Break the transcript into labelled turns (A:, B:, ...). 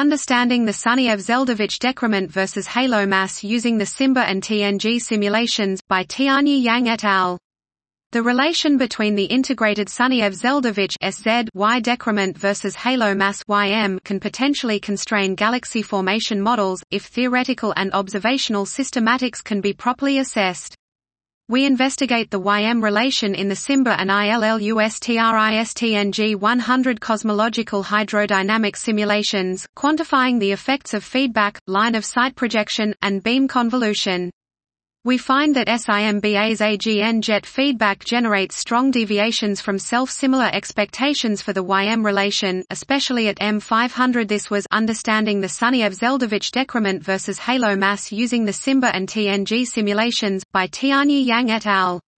A: Understanding the Sunyaev-Zeldovich decrement versus halo mass using the SIMBA and TNG simulations, by Tianyi Yang et al. The relation between the integrated Sunyaev-Zeldovich (SZ) Y decrement versus halo mass (YM) can potentially constrain galaxy formation models, if theoretical and observational systematics can be properly assessed. We investigate the YM relation in the SIMBA and ILLUSTRISTNG 100 cosmological hydrodynamic simulations, quantifying the effects of feedback, line of sight projection, and beam convolution. We find that SIMBA's AGN jet feedback generates strong deviations from self-similar expectations for the YM relation, especially at M500. This was Understanding the Sunyaev-Zeldovich decrement versus halo mass using the SIMBA and TNG simulations, by Tianyi Yang et al.